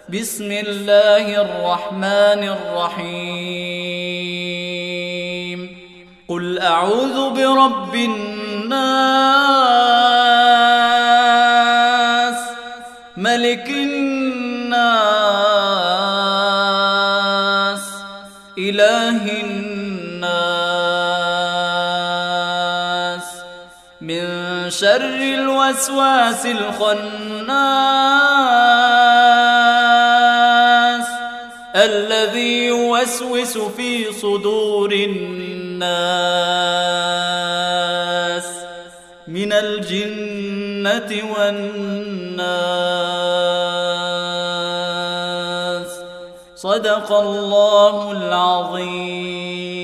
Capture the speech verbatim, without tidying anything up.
بسم الله الرحمن الرحيم قل أعوذ برب الناس ملك الناس إله الناس من شر الوسواس الخناس الذي يوسوس في صدور الناس من الجنة والناس. صدق الله العظيم.